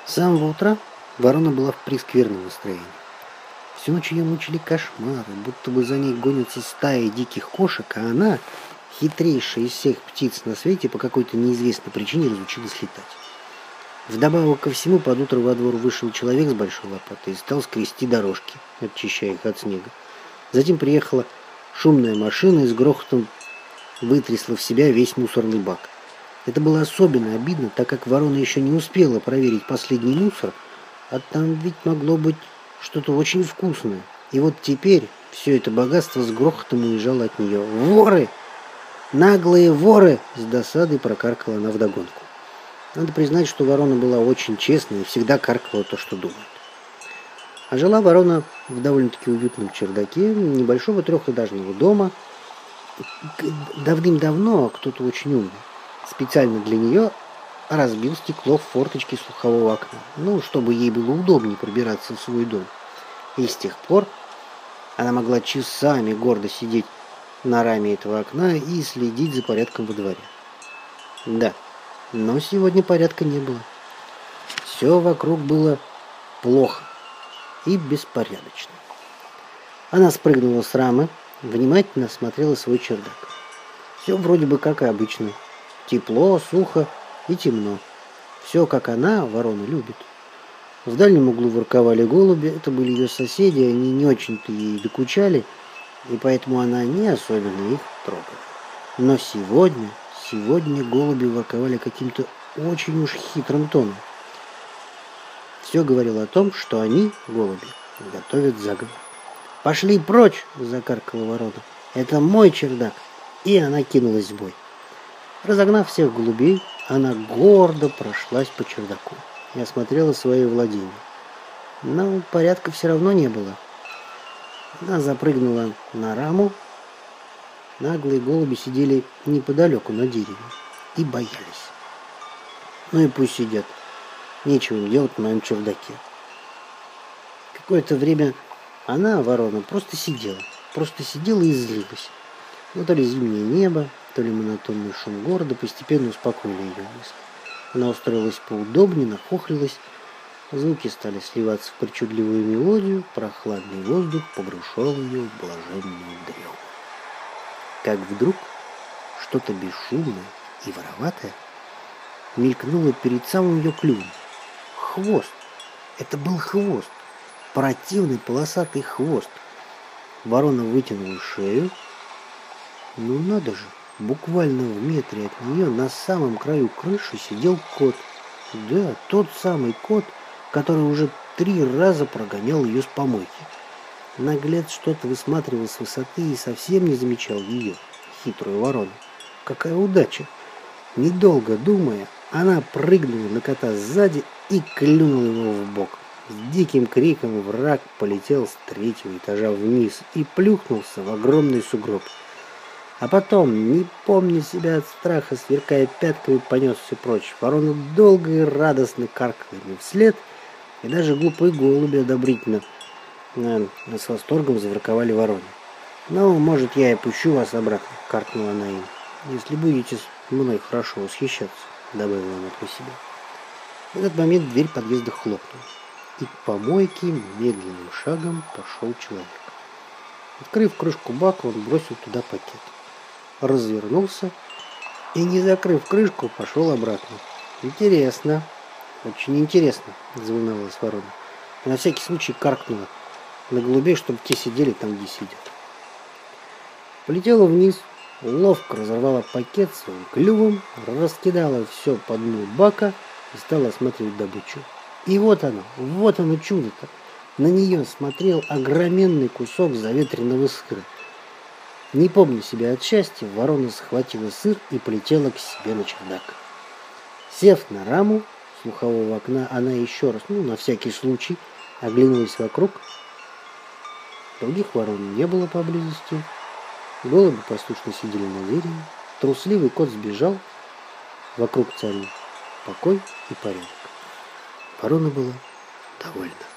С самого утра ворона была в прескверном настроении. Всю ночь ее мучили кошмары, будто бы за ней гонятся стаи диких кошек, а она, хитрейшая из всех птиц на свете, по какой-то неизвестной причине разучилась летать. Вдобавок ко всему, под утро во двор вышел человек с большой лопатой и стал скрести дорожки, очищая их от снега. Затем приехала шумная машина и с грохотом вытрясла в себя весь мусорный бак. Это было особенно обидно, так как ворона еще не успела проверить последний мусор, а там ведь могло быть что-то очень вкусное. И вот теперь все это богатство с грохотом уезжало от нее. «Воры! Наглые воры!» — с досадой прокаркала она вдогонку. Надо признать, что ворона была очень честной и всегда каркала то, что думает. А жила ворона в довольно-таки уютном чердаке небольшого трехэтажного дома. Давным-давно кто-то очень умный специально для нее разбил стекло в форточке слухового окна, чтобы ей было удобнее пробираться в свой дом. И с тех пор она могла часами гордо сидеть на раме этого окна и следить за порядком во дворе. Да, но сегодня порядка не было. Все вокруг было плохо и беспорядочно. Она спрыгнула с рамы, внимательно осмотрела свой чердак. Все вроде бы как и обычно. Тепло, сухо и темно. Все, как она, ворона, любит. В дальнем углу ворковали голуби. Это были ее соседи, они не очень-то ей докучали, и поэтому она не особенно их трогала. Но сегодня голуби ворковали каким-то очень уж хитрым тоном. Все говорило о том, что они, голуби, готовят заговор. «Пошли прочь!» — закаркала ворона. «Это мой чердак!» И она кинулась в бой. Разогнав всех голубей, она гордо прошлась по чердаку и осмотрела свои владения. Но порядка все равно не было. Она запрыгнула на раму. Наглые голуби сидели неподалеку на дереве и боялись. Ну и пусть сидят. Нечего им делать на моем чердаке. Какое-то время она, ворона, просто сидела и злилась. Но то ли зимнее небо, то ли монотонный шум города постепенно успокоили ее мысли. Она устроилась поудобнее, нахохлилась. Звуки стали сливаться в причудливую мелодию, прохладный воздух погружал ее в блаженную дрему. Как вдруг что-то бесшумное и вороватое мелькнуло перед самым ее клювом. Хвост! Это был хвост! Противный полосатый хвост! Ворона вытянула шею. Ну надо же! Буквально в метре от нее на самом краю крыши сидел кот. Да, тот самый кот, который уже 3 раза прогонял ее с помойки. Наглец что-то высматривал с высоты и совсем не замечал ее, хитрую ворону. Какая удача! Недолго думая, она прыгнула на кота сзади и клюнула его в бок. С диким криком враг полетел с 3-го этажа вниз и плюхнулся в огромный сугроб. А потом, не помня себя от страха, сверкая пятками, понесся прочь. Ворона долго и радостно каркала ему вслед, и даже глупые голуби одобрительно с восторгом заворковали вороне. «Ну, может, я и пущу вас обратно», — каркнула она им, «если будете мной хорошо восхищаться», — добавила она про себя. В этот момент дверь подъезда хлопнула, и к помойке медленным шагом пошел человек. Открыв крышку бака, он бросил туда пакет, развернулся и, не закрыв крышку, пошел обратно. «Интересно, очень интересно», — заволновалась ворона. И на всякий случай каркнула на голубей, чтобы те сидели там, где сидят. Полетела вниз, ловко разорвала пакет своим клювом, раскидала все по дну бака и стала осматривать добычу. И вот оно чудо-то. На нее смотрел огроменный кусок заветренного сыра. Не помня себя от счастья, ворона схватила сыр и полетела к себе на чердак. Сев на раму слухового окна, она еще раз, на всякий случай, оглянулась вокруг. Других ворон не было поблизости. Голуби послушно сидели на дереве. Трусливый кот сбежал. Вокруг царил покой и порядок. Ворона была довольна.